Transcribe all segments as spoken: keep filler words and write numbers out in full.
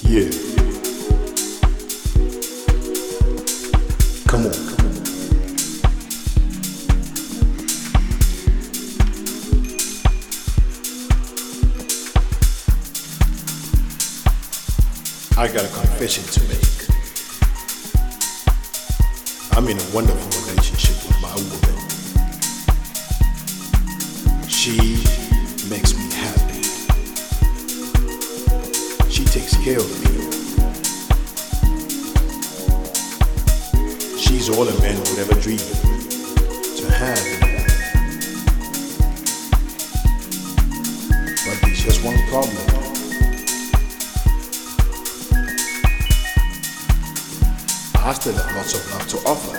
Yeah. Come on. I got a confession to make. I'm in a wonderful relationship with my woman. She makes me happy. She takes care of me. She's all a man would ever dream to have in a woman. But there's just one problem. I still have lots of love to offer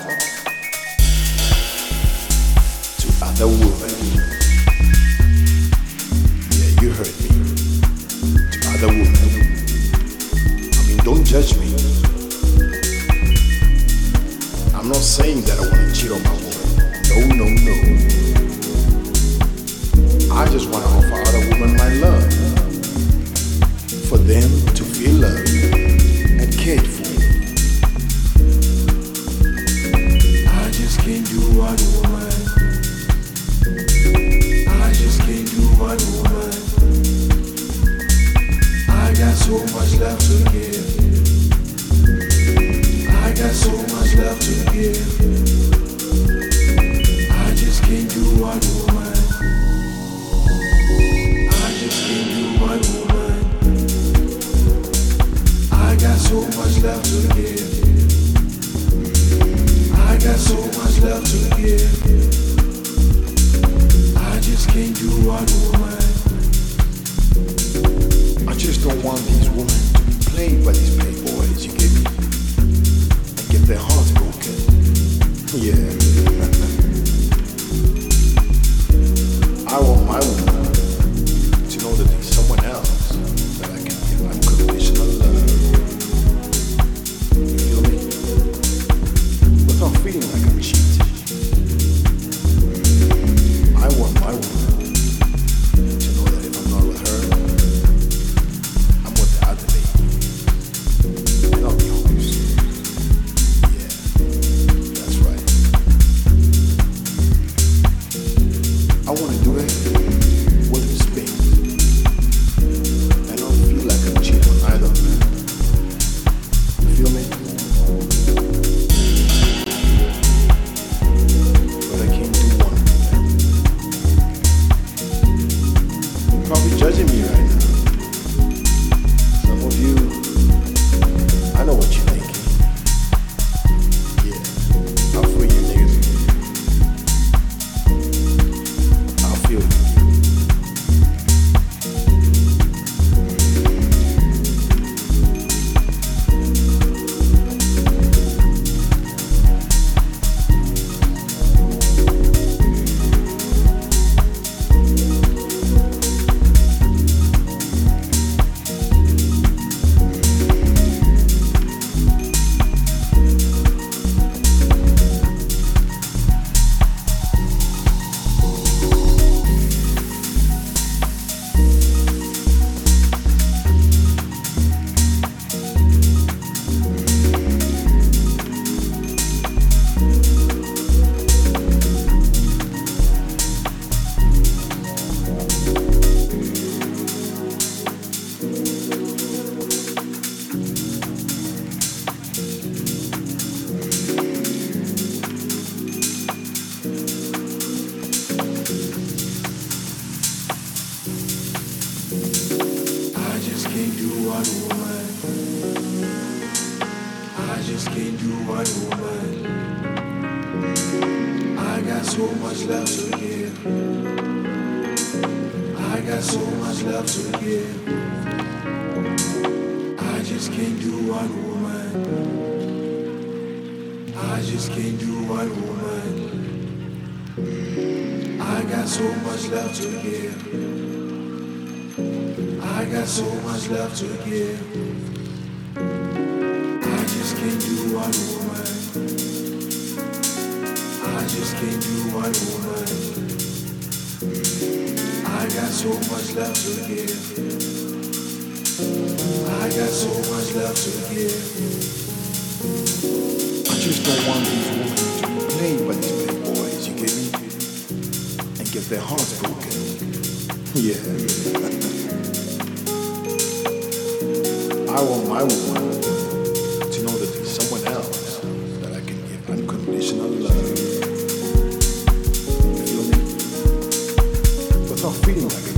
to other women. Yeah, you heard me. To other women. I mean, don't judge me. I'm not saying that I want to cheat on my woman. No, no, no. I just want to offer other women my love. For them to feel loved and cared for. Can't do one woman. I just can't do one woman. I got so much love to give. I got so much love to give. I just can't do one woman. I just can't do one woman. I got so much love to give. I got so much love to give. I just can't do one woman. I just don't want these women to be played by these playboys, you get me? And get their hearts broken. Yeah. I want my woman to know that there's someone else that I can give unconditional love. You feel me? Without feeling like I'm cheating. I want my woman to know that if I'm not with her, I'm with the other lady. And I'll be honest. Yeah, that's right. I want to do it with respect. I don't feel like I'm cheating on either of them. You feel me? Probably judging me right now. Some of you, I know what you're thinking. Yeah, I'll free you niggas. I'll feel you. I got so much love to give. I just don't want these women to be played by these big boys, you get me? And get their hearts broken. Yeah. I want my woman to know that there's someone else that I can give unconditional love. You feel me? Without feeling like